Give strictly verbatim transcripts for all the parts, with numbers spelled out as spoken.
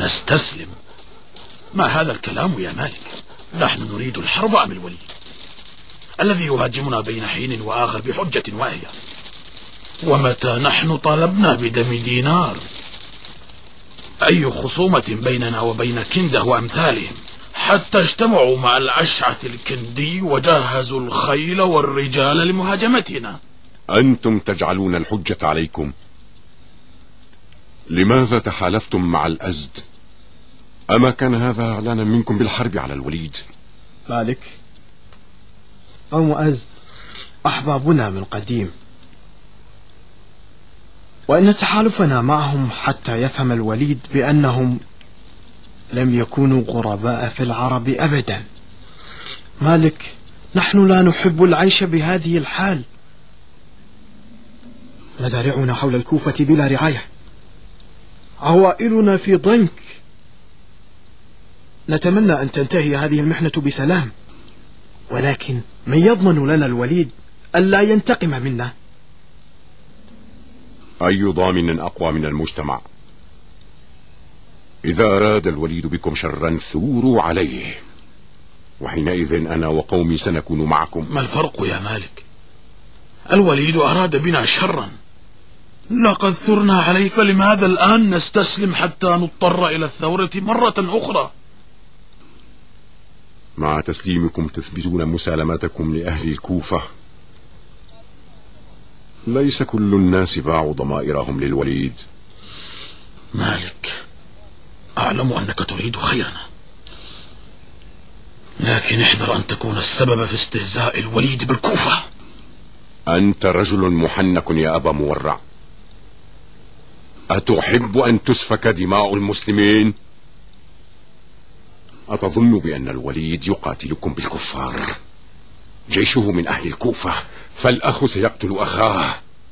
نستسلم. ما هذا الكلام يا مالك؟ نحن نريد الحرب أم الوليد الذي يهاجمنا بين حين وآخر بحجة واهية؟ ومتى نحن طالبنا بدم دينار؟ أي خصومة بيننا وبين كندة وأمثالهم حتى اجتمعوا مع الأشعث الكندي وجهزوا الخيل والرجال لمهاجمتنا؟ أنتم تجعلون الحجة عليكم. لماذا تحالفتم مع الأزد؟ أما كان هذا إعلانا منكم بالحرب على الوليد؟ مالك، قوم أزد أحبابنا من قديم، وإن تحالفنا معهم حتى يفهم الوليد بأنهم لم يكونوا غرباء في العرب أبدا. مالك، نحن لا نحب العيش بهذه الحال. مزارعنا حول الكوفة بلا رعاية، عوائلنا في ضنك. نتمنى أن تنتهي هذه المحنة بسلام، ولكن من يضمن لنا الوليد ألا ينتقم منا؟ أي ضامن أقوى من المجتمع؟ إذا أراد الوليد بكم شرا ثوروا عليه، وحينئذ أنا وقومي سنكون معكم. ما الفرق يا مالك؟ الوليد أراد بنا شرا، لقد ثرنا عليه، فلماذا الآن نستسلم حتى نضطر إلى الثورة مرة أخرى؟ مع تسليمكم تثبتون مسالمتكم لأهل الكوفة. ليس كل الناس باعوا ضمائرهم للوليد. مالك، أعلم أنك تريد خيرنا، لكن احذر أن تكون السبب في استهزاء الوليد بالكوفة. أنت رجل محنك يا أبا مورع. أتحب أن تسفك دماء المسلمين؟ أتظن بأن الوليد يقاتلكم بالكفار؟ جيشه من أهل الكوفة، فالأخ سيقتل أخاه.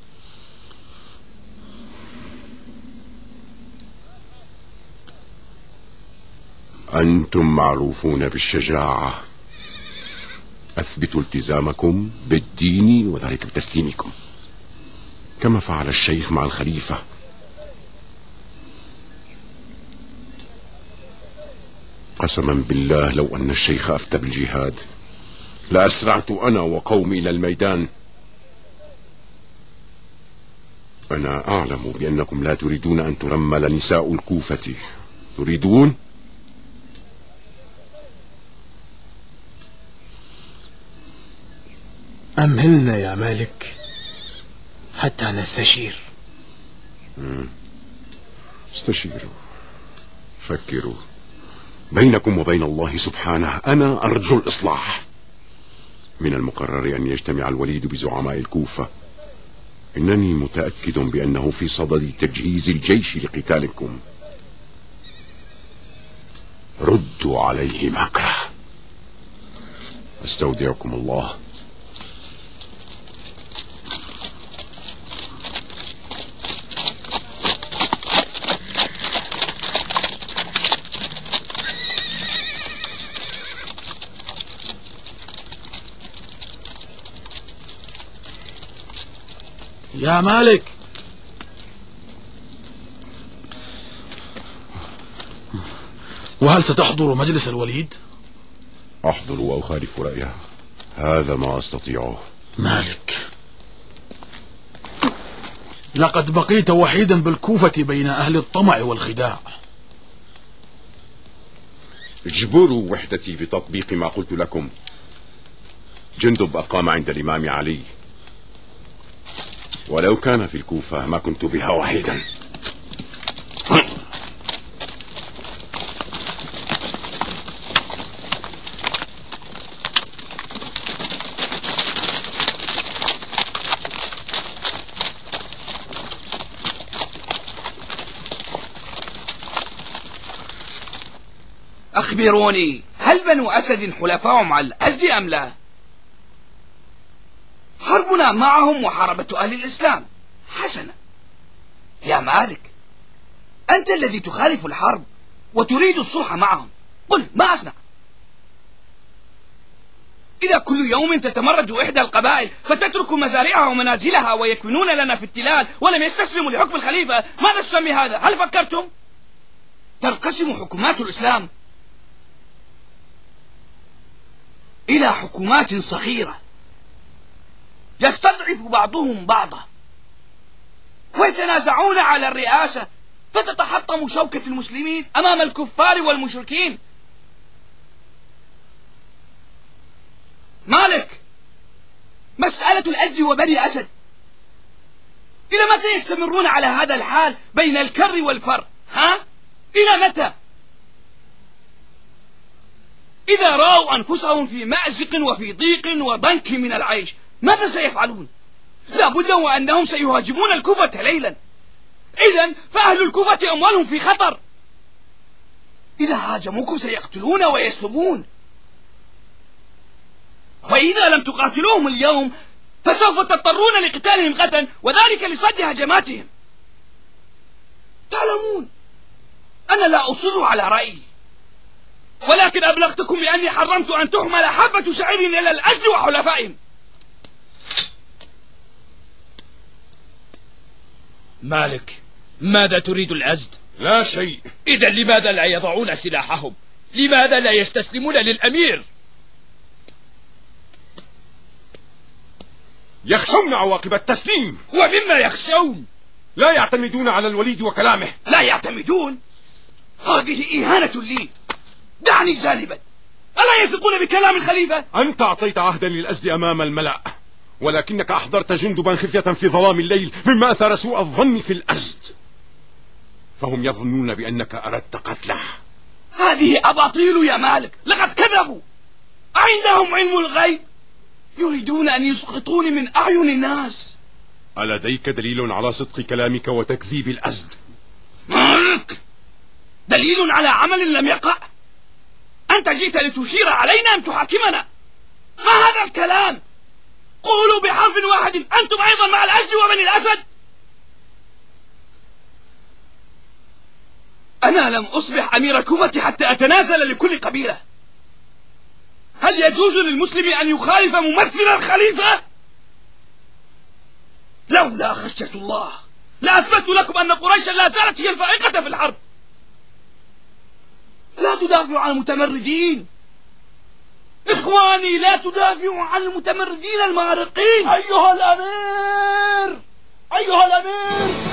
أنتم معروفون بالشجاعة، أثبتوا التزامكم بالدين وذلك بتسليمكم كما فعل الشيخ مع الخليفة. قسما بالله لو أن الشيخ أفتى بالجهاد لأسرعت أنا وقومي إلى الميدان. أنا أعلم بأنكم لا تريدون أن ترمل نساء الكوفة. تريدون؟ أمهلنا يا مالك حتى نستشير. استشيروا، فكروا. بينكم وبين الله سبحانه أنا أرجو الإصلاح. من المقرر أن يجتمع الوليد بزعماء الكوفة. إنني متأكد بأنه في صدد تجهيز الجيش لقتالكم. ردوا عليه مكره. أستودعكم الله. يا مالك، وهل ستحضر مجلس الوليد؟ أحضر وأخالف رأيه، هذا ما أستطيعه. مالك، لقد بقيت وحيدا بالكوفة بين أهل الطمع والخداع. اجبروا وحدتي بتطبيق ما قلت لكم. جندب أقام عند الإمام علي، ولو كان في الكوفة ما كنت بها وحيدا. أخبروني، هل بنو أسد حلفاء مع الأزد أم لا؟ حربنا معهم محاربة أهل الإسلام. حسنا يا مالك، أنت الذي تخالف الحرب وتريد الصلح معهم. قل ما أصنع؟ إذا كل يوم تتمرد إحدى القبائل فتترك مزارعها ومنازلها ويكمنون لنا في التلال ولم يستسلموا لحكم الخليفة، ماذا تسمي هذا؟ هل فكرتم؟ تنقسم حكومات الإسلام إلى حكومات صغيرة يستضعف بعضهم بعضا ويتنازعون على الرئاسة، فتتحطم شوكة المسلمين أمام الكفار والمشركين. مالك، مسألة الأزد وبني أسد إلى متى يستمرون على هذا الحال بين الكر والفر؟ ها؟ إلى متى؟ إذا رأوا أنفسهم في مأزق وفي ضيق وضنك من العيش ماذا سيفعلون؟ لا بد وأنهم سيهاجمون الكوفة ليلا. إذن فأهل الكوفة أموالهم في خطر. إذا هاجموكم سيقتلون ويسلبون، وإذا لم تقاتلوهم اليوم فسوف تضطرون لقتالهم غدا، وذلك لصد هجماتهم. تعلمون أنا لا أصر على رأيي، ولكن أبلغتكم بأني حرمت أن تحمل حبة شعير إلى الأزد وحلفائهم. مالك، ماذا تريد الأزد؟ لا شيء. إذا لماذا لا يضعون سلاحهم؟ لماذا لا يستسلمون للأمير؟ يخشون عواقب التسليم. ومما يخشون؟ لا يعتمدون على الوليد وكلامه. لا يعتمدون؟ هذه إهانة لي. دعني جانبا. ألا يثقون بكلام الخليفة؟ أنت أعطيت عهدا للأزد أمام الملأ، ولكنك أحضرت جندبا خفية في ظلام الليل مما أثار سوء الظن في الأزد، فهم يظنون بأنك أردت قتله. هذه أباطيل يا مالك، لقد كذبوا. عندهم علم الغيب، يريدون أن يسقطوني من أعين الناس. ألديك دليل على صدق كلامك وتكذيب الأزد؟ دليل على عمل لم يقع؟ أنت جئت لتشير علينا أم تحاكمنا؟ ما هذا الكلام؟ قولوا بحرف واحد أنتم أيضا مع الأزد وبني الأسد. أنا لم أصبح أمير الكوفة حتى أتنازل لكل قبيلة. هل يجوز للمسلم أن يخالف ممثل الخليفة؟ لولا خشية الله لأثبت لكم أن قريشا لا زالت هي الفائقة في الحرب. لا تدافعوا عن المتمردين إخواني، لا تدافعوا عن المتمردين المارقين. أيها الأمير، أيها الأمير.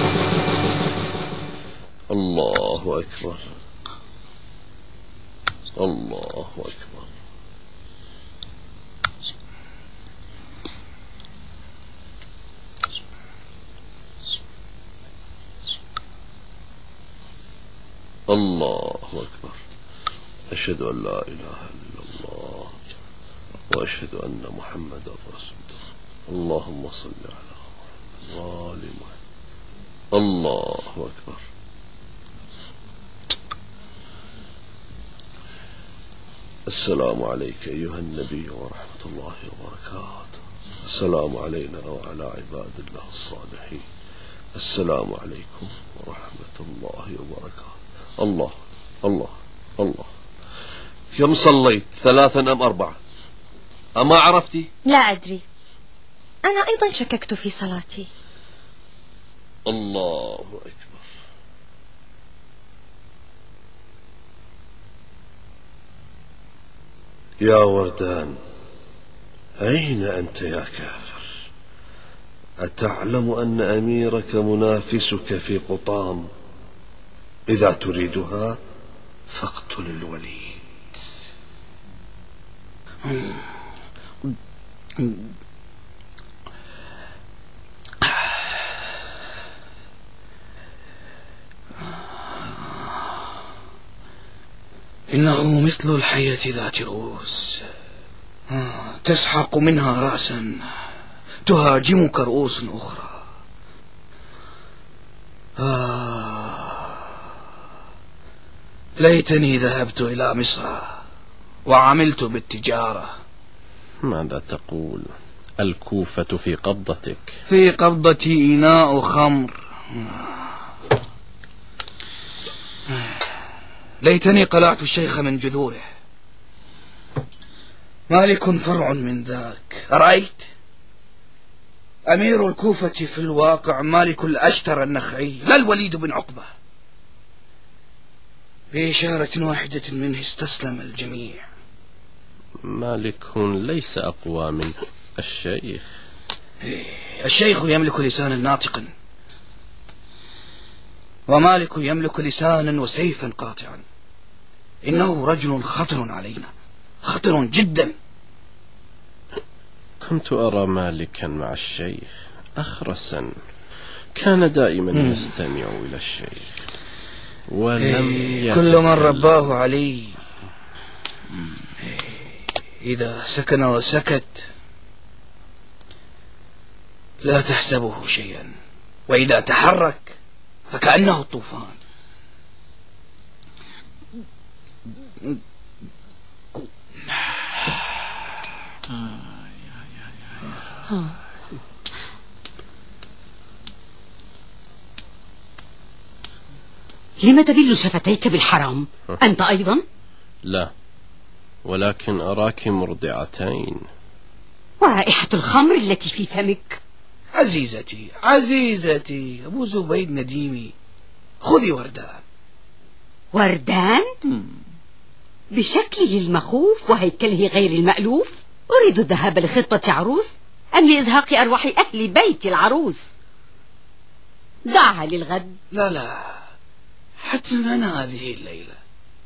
الله أكبر. الله أكبر. الله أكبر. أشهد أن لا إله إلا الله وأشهد أن محمدا رسول الله. اللهم صل على محمد وآل محمد. الله أكبر. السلام عليك أيها النبي ورحمة الله وبركاته. السلام علينا وعلى عباد الله الصالحين. السلام عليكم ورحمة الله وبركاته. الله الله الله. كم صليت، ثلاثا أم أربعة؟ أما عرفتي؟ لا أدري، أنا أيضا شككت في صلاتي. الله أكبر. يا وردان، أين أنت يا كافر؟ أتعلم أن أميرك منافسك في قطام؟ إذا تريدها فاقتل الوليد. إنه مثل الحية ذات رؤوس، تسحق منها رأسا تهاجمك رؤوس أخرى. آه ليتني ذهبت إلى مصر وعملت بالتجارة. ماذا تقول؟ الكوفة في قبضتك. في قبضتي إناء خمر. ليتني قلعت الشيخ من جذوره. مالك فرع من ذاك. أرأيت؟ أمير الكوفة في الواقع مالك الأشتر النخعي، لا الوليد بن عقبة. بإشارة واحدة منه استسلم الجميع. مالك ليس أقوى من الشيخ. الشيخ يملك لسانا ناطقا، ومالك يملك لسانا وسيفا قاطعا. إنه رجل خطر علينا، خطر جدا. كنت أرى مالكا مع الشيخ أخرسا، كان دائما مم. يستمع إلى الشيخ ولم إيه كل من رباه علي إذا سكن وسكت لا تحسبه شيئا، وإذا تحرك فكأنه الطوفان. لم تبل شفتيك بالحرام؟ أنت أيضا؟ لا، ولكن أراك مرضعتين. ورائحة الخمر التي في فمك. عزيزتي عزيزتي، أبو زبيد نديمي، خذي وردان. وردان؟ بشكله المخوف وهيكله غير المألوف. أريد الذهاب لخطبة عروس أم لإزهاق أرواح أهل بيت العروس؟ دعها للغد. لا لا، حتما هذه الليلة.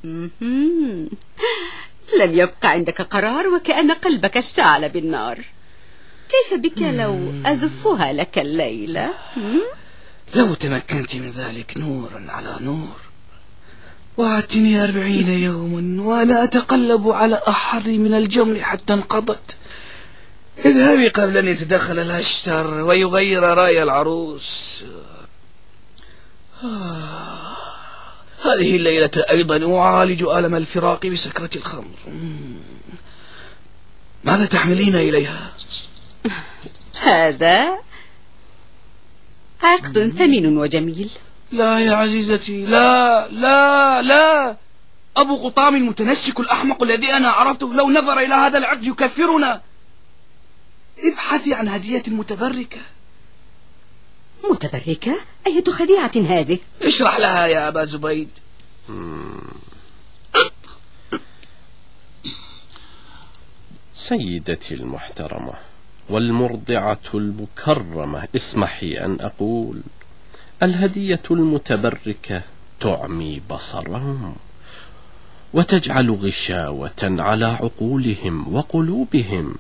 لم يبقى عندك قرار وكأن قلبك اشتعل بالنار. كيف بك لو أزفها لك الليلة؟ لو تمكنت من ذلك نورا على نور. وعدتني أربعين يوما وأنا أتقلب على أحر من الجمر حتى انقضت. اذهبي قبل أن يتدخل الأشتر ويغير رأي العروس. آه. هذه الليلة أيضا أعالج ألم الفراق بسكرة الخمر. ماذا تحملين إليها؟ هذا عقد ثمين وجميل. لا يا عزيزتي، لا لا لا. أبو قطام المتنسك الأحمق الذي أنا عرفته لو نظر إلى هذا العقد يكفرنا. ابحثي عن هدية متبركة. متبركة؟ أية خديعة هذه؟ اشرح لها يا أبا زبيد. سيدتي المحترمة والمرضعة المكرمة، اسمحي أن أقول الهدية المتبركة تعمي بصرهم وتجعل غشاوة على عقولهم وقلوبهم.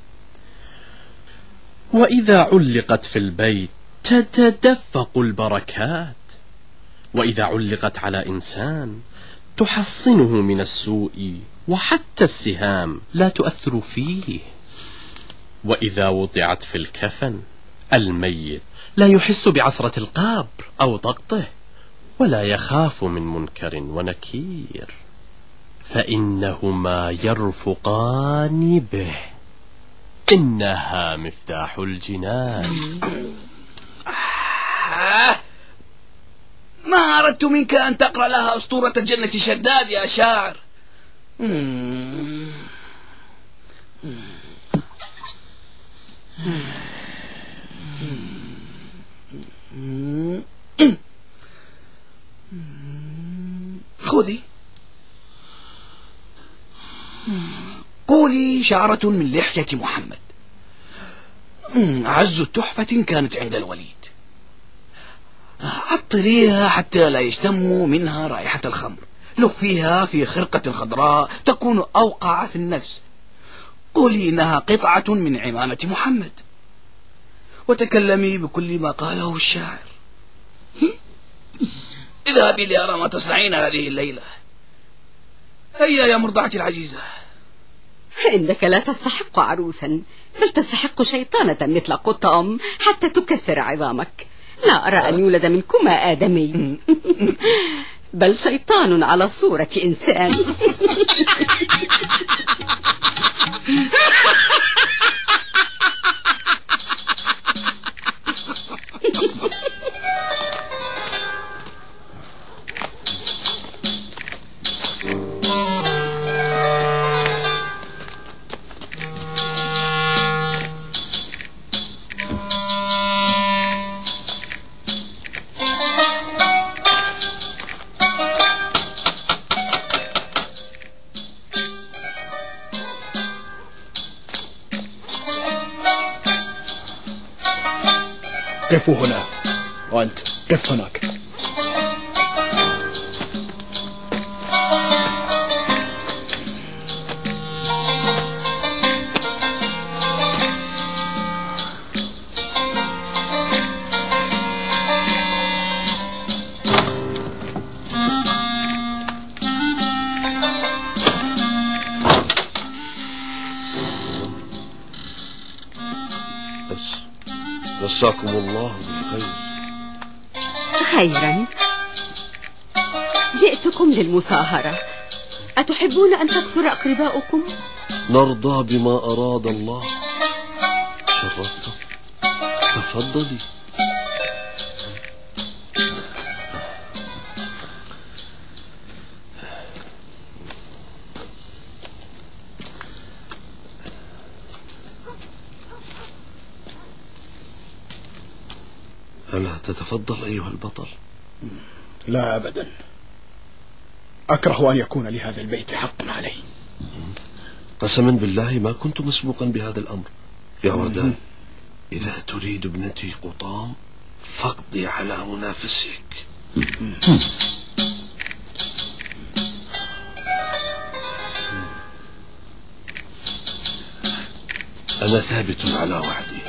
وإذا علقت في البيت تتدفق البركات، وإذا علقت على إنسان تحصنه من السوء، وحتى السهام لا تؤثر فيه. وإذا وضعت في الكفن الميت لا يحس بعصرة القبر أو ضغطه، ولا يخاف من منكر ونكير، فإنهما يرفقان به. إنها مفتاح الجنان. ما أردت منك أن تقرأ لها أسطورة الجنة شداد يا شاعر. خذي، قولي شعرة من لحية محمد، أعز تحفة كانت عند الوليد. عطريها حتى لا يشتم منها رائحة الخمر، لفيها في خرقة خضراء تكون أوقع في النفس. قولي إنها قطعة من عمامة محمد، وتكلمي بكل ما قاله الشاعر. اذهبي لأرى ما تصنعين هذه الليلة. هيا يا مرضعتي العزيزة. إنك لا تستحق عروسا، بل تستحق شيطانة مثل قطام حتى تكسر عظامك. لا أرى أن يولد منكما آدمي، بل شيطان على صورة إنسان. قفوا هنا، وأنت قف هناك. مساكم الله بالخير. خيرا، جئتكم للمصاهرة. أتحبون أن تكثر أقرباؤكم؟ نرضى بما أراد الله. شرفتم، تفضلي. ألا تتفضل أيها البطل؟ لا أبدا، أكره أن يكون لهذا البيت حق علي. قسما بالله ما كنت مسبوقا بهذا الأمر. يا وردان، إذا تريد ابنتي قطام فاقضي على منافسك. أنا ثابت على وعدي.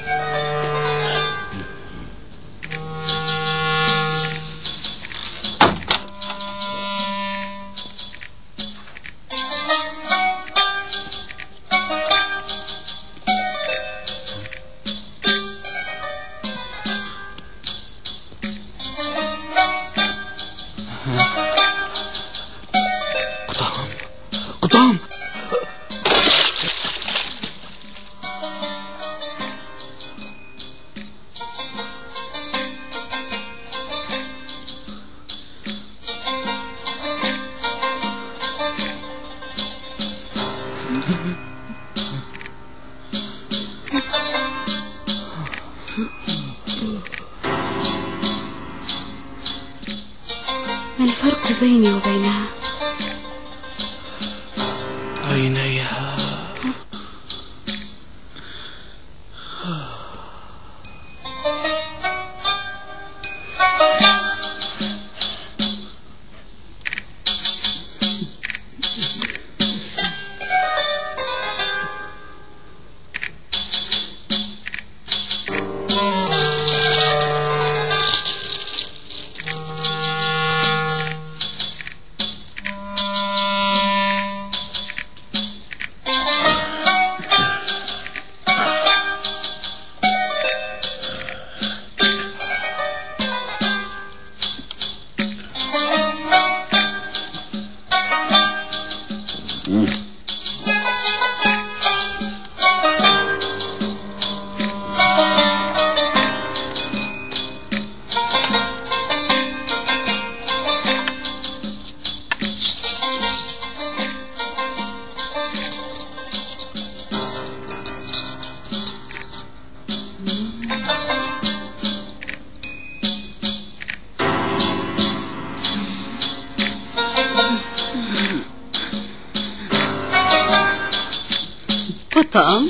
قطام،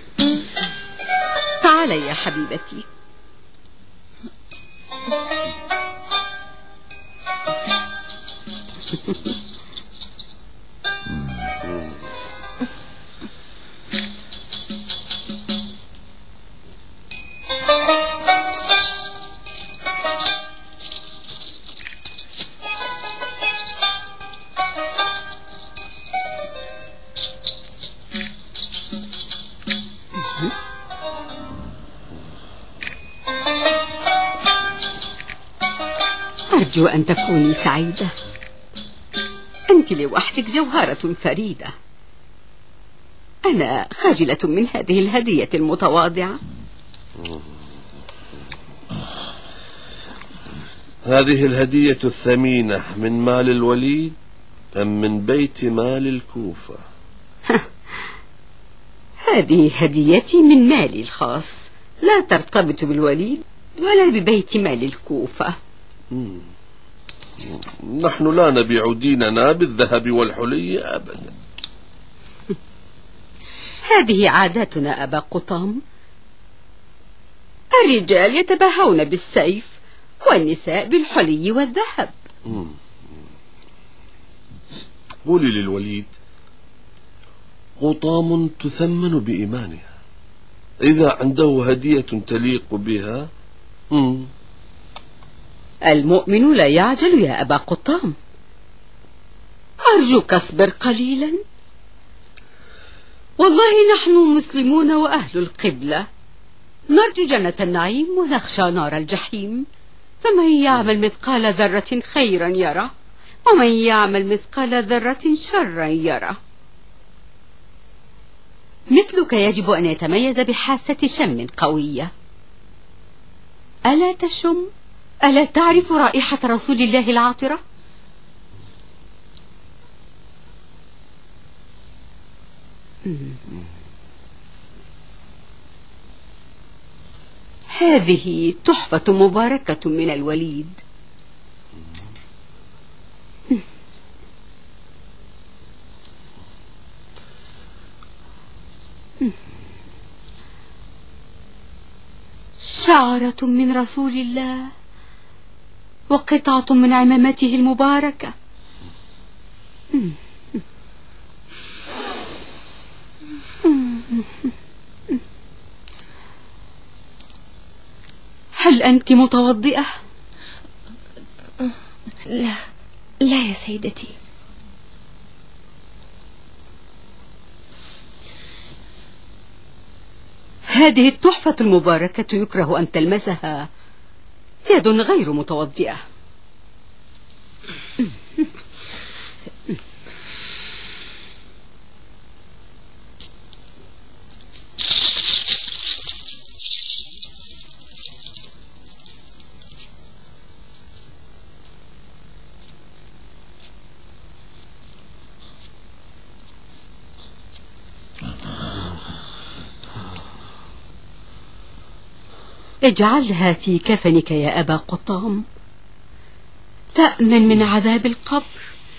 تعالي يا حبيبتي. أرجو أن تكوني سعيدة، أنت لوحدك جوهرة فريدة. أنا خجلة من هذه الهدية المتواضعة. هذه الهدية الثمينة من مال الوليد أم من بيت مال الكوفة؟ هذه هديتي من مالي الخاص، لا ترتبط بالوليد ولا ببيت مال الكوفة. نحن لا نبيع ديننا بالذهب والحلي أبدا. هذه عاداتنا أبا قطام. الرجال يتباهون بالسيف والنساء بالحلي والذهب. قولي للوليد قطام تثمن بإيمانها، إذا عنده هدية تليق بها. مم. المؤمن لا يعجل يا أبا قطام، أرجوك اصبر قليلا. والله نحن مسلمون وأهل القبلة، نرجو جنة النعيم ونخشى نار الجحيم. فمن يعمل مثقال ذرة خيرا يره، ومن يعمل مثقال ذرة شرا يره. مثلك يجب أن يتميز بحاسة شم قوية. ألا تشم؟ ألا تعرف رائحة رسول الله العاطرة؟ هذه تحفة مباركة من الوليد. شعرة من رسول الله وقطعة من عمامته المباركة. هل أنت متوضئة؟ لا لا يا سيدتي. هذه التحفة المباركة يكره أن تلمسها يد غير متوضئة. اجعلها في كفنك يا أبا قطام، تأمن من عذاب القبر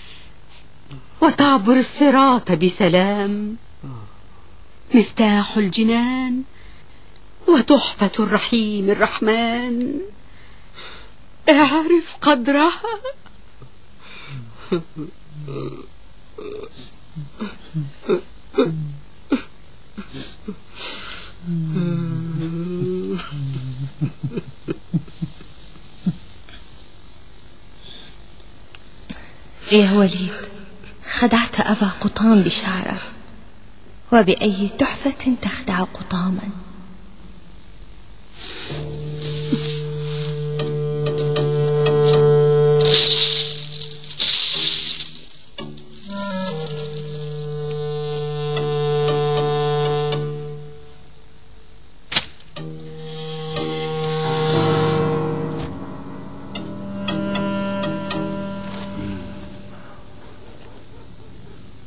وتعبر الصراط بسلام. مفتاح الجنان وتحفة الرحيم الرحمن، اعرف قدرها. يا وليد، خدعت أبا قطام بشعره، وبأي تحفة تخدع قطاما؟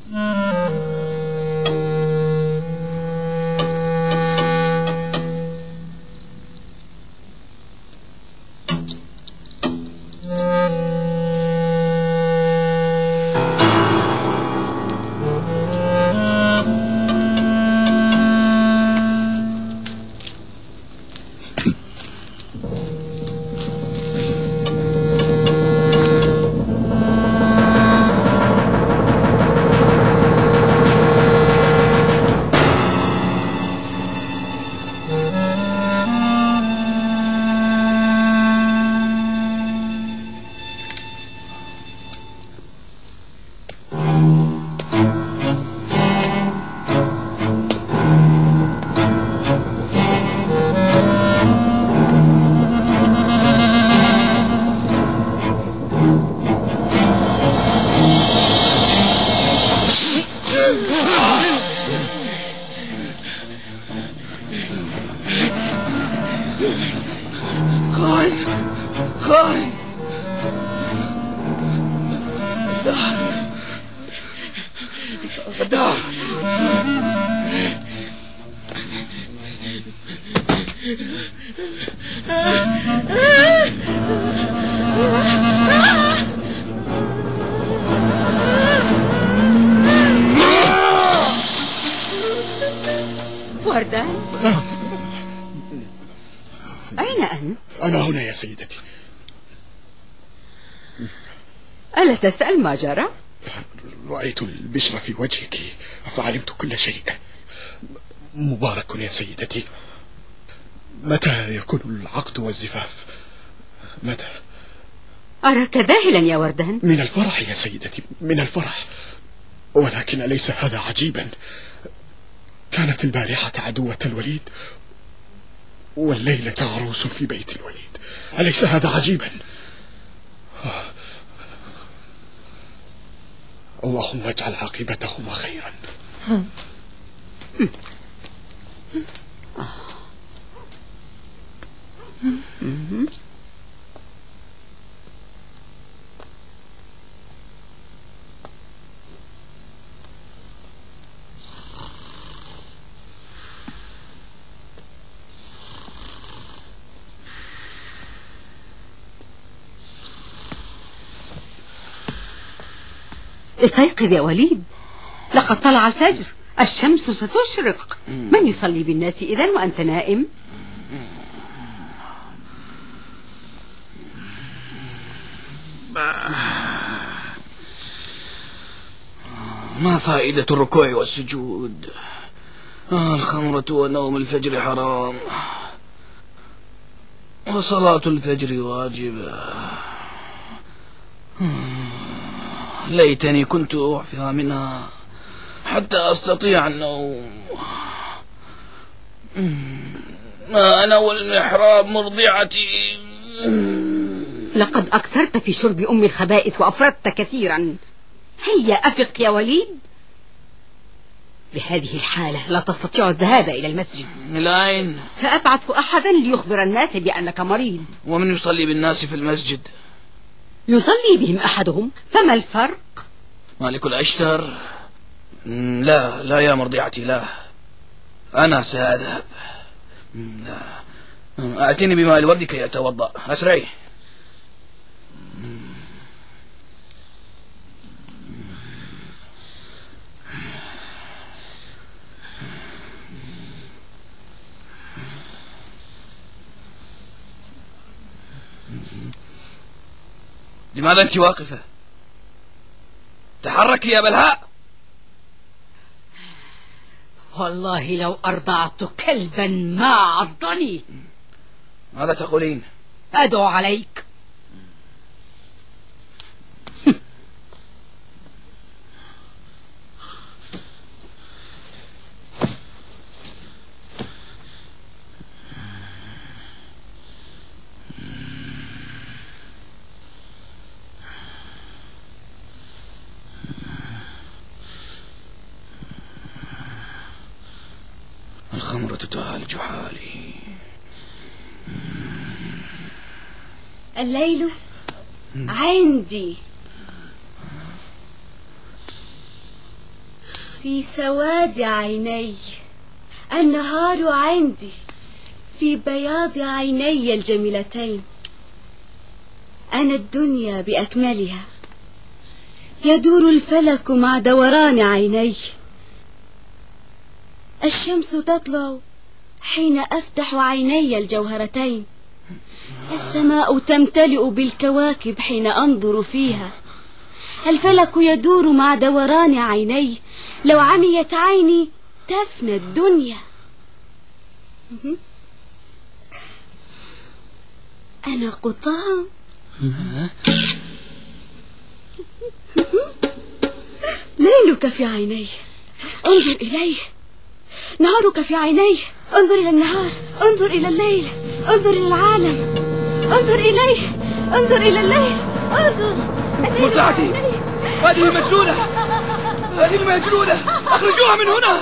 خاين خاين غدار وردان، أين أنت؟ أنا هنا يا سيدتي. ألا تسأل ما جرى؟ رأيت البشر في وجهك فعلمت كل شيء. مبارك يا سيدتي. متى يكون العقد والزفاف؟ متى؟ أراك ذاهلا يا وردان. من الفرح يا سيدتي، من الفرح. ولكن أليس هذا عجيبا؟ كانت البارحة عدوة الوليد والليلة عروس في بيت الوليد. أليس هذا عجيبا؟ اللهم اجعل عاقبتهما خيرا. استيقظ يا وليد، لقد طلع الفجر، الشمس ستشرق. من يصلي بالناس إذن وأنت نائم؟ ما فائدة الركوع والسجود؟ آه الخمرة ونوم الفجر حرام، وصلاة الفجر واجبة. ليتني كنت أعفى منها حتى أستطيع النوم. ما أنا والمحراب مرضعتي. لقد أكثرت في شرب أم الخبائث وأفردت كثيرا. هيا أفق يا وليد. بهذه الحالة لا تستطيع الذهاب إلى المسجد. الآن سأبعث أحدا ليخبر الناس بأنك مريض. ومن يصلي بالناس في المسجد؟ يصلي بهم أحدهم، فما الفرق؟ مالك الأشتر. لا لا يا مرضعتي، لا، أنا سأذهب. لا. أعتني بماء الورد كي أتوضأ. أسرعي. لماذا أنت واقفة؟ تحركي يا بلهاء. والله لو أرضعت كلبا ما عضني. ماذا تقولين؟ أدعو عليك. الخمرة تعالج حالي. الليل عندي. في سواد عيني، النهار عندي في بياض عيني الجميلتين. أنا الدنيا بأكملها، يدور الفلك مع دوران عيني. الشمس تطلع حين أفتح عيني الجوهرتين. السماء تمتلئ بالكواكب حين أنظر فيها. الفلك يدور مع دوران عيني، لو عميت عيني تفنى الدنيا. أنا قطام. ليلك في عيني، انظر إليه. نهارك في عيني، انظر إلى النهار. انظر إلى الليل، انظر إلى العالم. انظر إليه، انظر إلى الليل. انظر. مرضعتي، هذه مجنونة، هذه المجنونة، أخرجوها من هنا.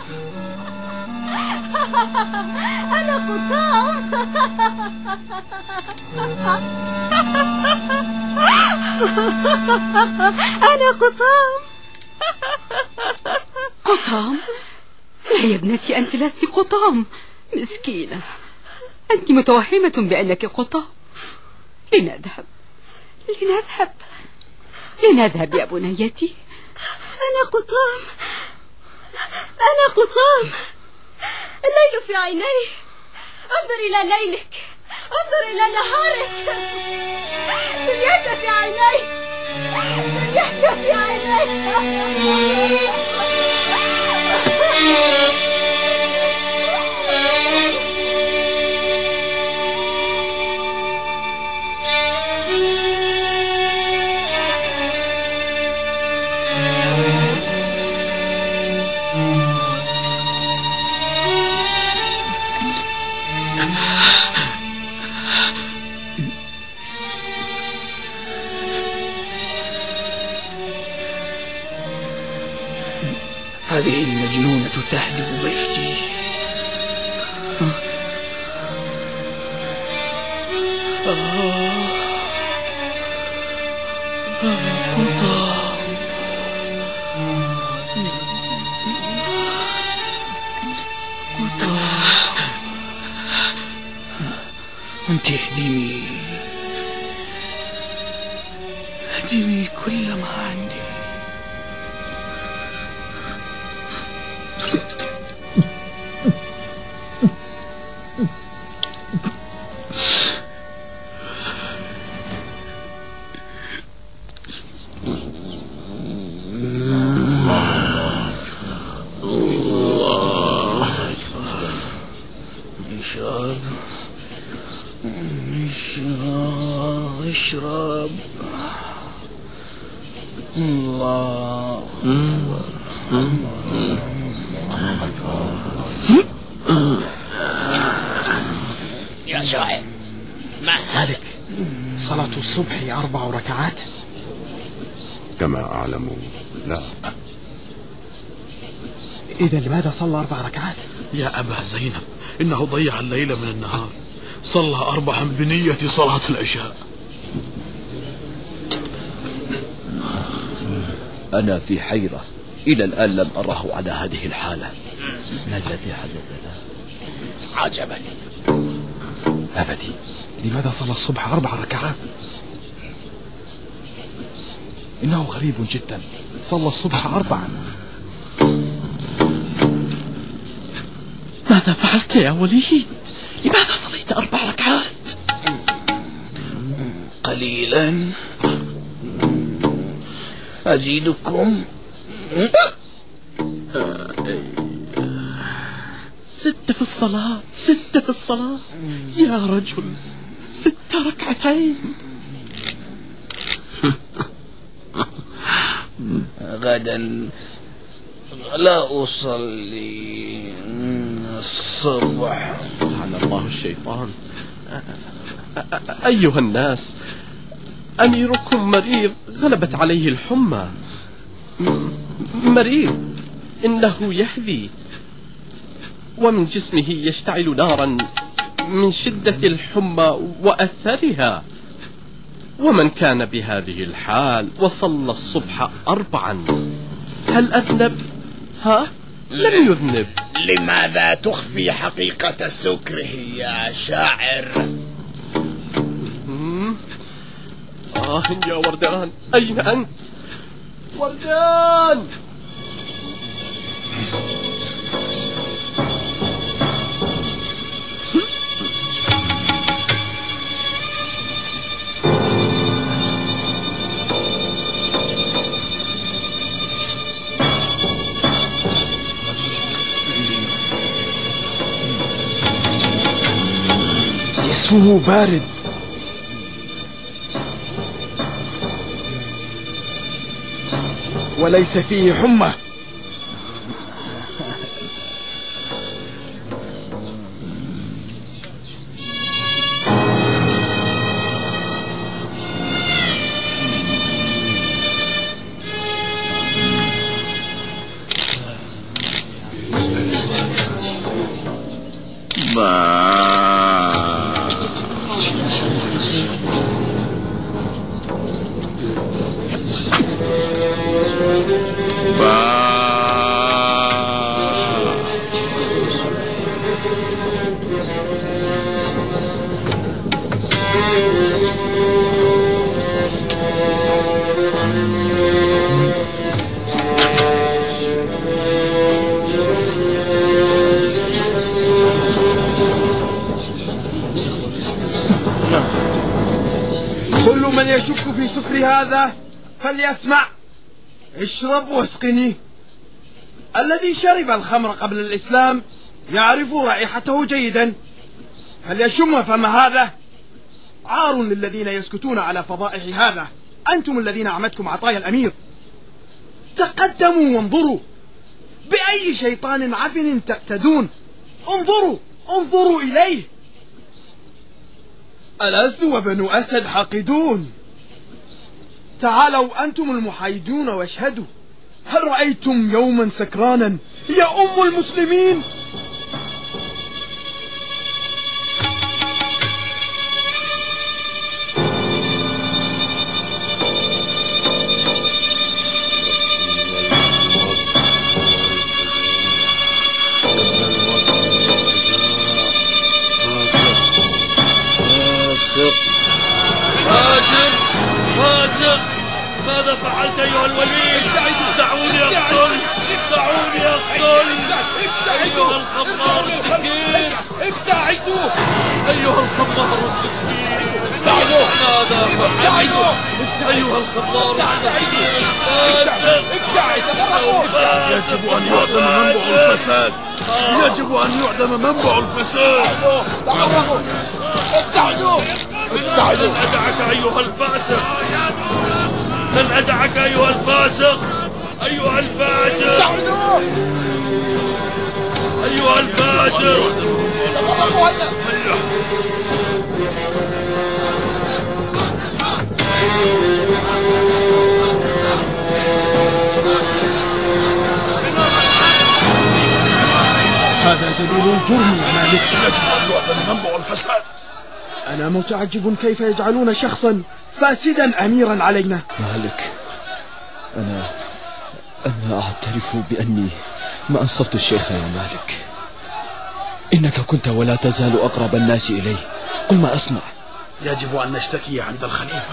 أنا قطام. أنا قطام. قطام؟ لا يا ابنتي، أنت لست قطام. مسكينة، أنت متوهمة بأنك قطام. لنذهب، لنذهب، لنذهب يا بنيتي. أنا قطام، أنا قطام. الليل في عيني، انظر إلى ليلك، انظر إلى نهارك. دنياك في عيني، دنياك في عيني. هذه المجنونة تهدم بيتي. أنت اهدمي، اهدمي كل ما عندي. اشرب الله. يا شاعر، ما مالك؟ صلاة الصبح أربع ركعات؟ كما أعلم لا. إذا لماذا صلى أربع ركعات؟ يا أبا زينب، إنه ضيع الليل من النهار، صلى أربعا بنية صلاة العشاء. أنا في حيرة، إلى الآن لم أره على هذه الحالة. ما الذي حدث له؟ عجبني. أبدي، لماذا صلى الصبح أربع ركعات؟ إنه غريب جدا، صلى الصبح أربعا. ماذا فعلت يا وليد؟ لماذا صليت أربع ركعات؟ قليلا أزيدكم. ست في الصلاة، ست في الصلاة يا رجل، ست ركعتين. غدا لا أصلي الصبح. لعن الله الشيطان. أيها الناس، أميركم مريض، غلبت عليه الحمى. مريض، إنه يهذي، ومن جسمه يشتعل نارا من شدة الحمى وأثرها. ومن كان بهذه الحال وصلى الصبح أربعا، هل أذنب؟ ها؟ لم يذنب. لماذا تخفي حقيقة سكره يا شاعر؟ آه يا وردان، أين أنت؟ وردان! جسمه بارد، وليس فيه حمى. كل من يشك في سكر هذا فليسمع. اشرب واسقني. الذي شرب الخمر قبل الإسلام يعرف رائحته جيدا، فليشم فم هذا. عار للذين يسكتون على فضائح هذا. أنتم الذين عمدكم عطايا الأمير. تقدموا وانظروا، بأي شيطان عفن تأتدون. انظروا انظروا إليه. الأسد وبنو أسد حاقدون. تعالوا أنتم المحايدون واشهدوا. هل رأيتم يوما سكرانا يا أم المسلمين؟ فاسق فاسق، ماذا فعلت أيها الوليد؟ دعوني أقتل، دعوني أقتل. أيها الخمار السكين، ابتعدوا. أيها الخمار السكين، ماذا فعلت؟ أيها الخمار السكين الفاسق، يجب أن يعدم منبع الفساد. يجب أن يعدم منبع الفساد. ابتعدوا ابتعدوا. لن أدعك أيها الفاسق، لن أدعك أيها الفاسق، أيها الفاجر، أيها الفاجر. هذا دليل الجرم يا مالك. يجب أن يعدم منبع الفساد. أنا متعجب كيف يجعلون شخصا فاسدا أميرا علينا. مالك، أنا أنا أعترف بأني ما أنصفت الشيخ يا مالك. إنك كنت ولا تزال أقرب الناس إليه. قل ما أصنع. يجب أن نشتكي عند الخليفة.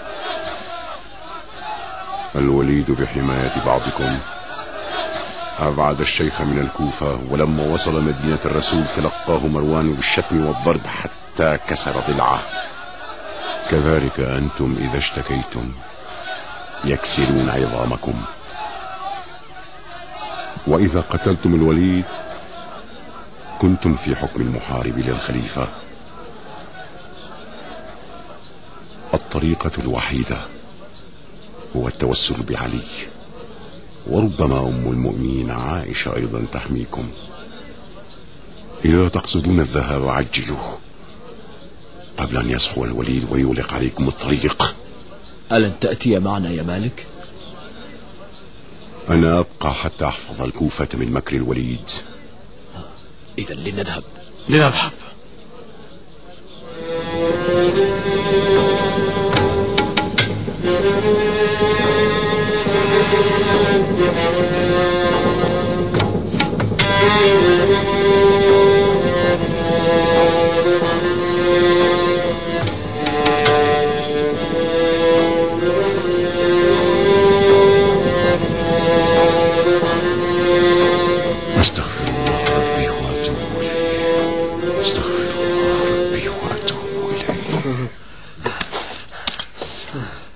الوليد بحماية بعضكم أبعد الشيخ من الكوفة، ولما وصل مدينة الرسول تلقاه مروان بالشتم والضرب حتى كسر ضلعه. كذلك أنتم إذا اشتكيتم يكسرون عظامكم. وإذا قتلتم الوليد كنتم في حكم المحارب للخليفة. الطريقة الوحيدة هو التوسل بعلي، وربما أم المؤمنين عائشة أيضا تحميكم. إذا تقصدون الذهاب عجلوه قبل أن يصحو الوليد ويغلق عليكم الطريق. ألن تأتي معنا يا مالك؟ أنا أبقى حتى أحفظ الكوفة من مكر الوليد. إذن لنذهب. لنذهب. أستغفر الله ربي وأتوب إليه. أستغفر الله ربي وأتوب إليه.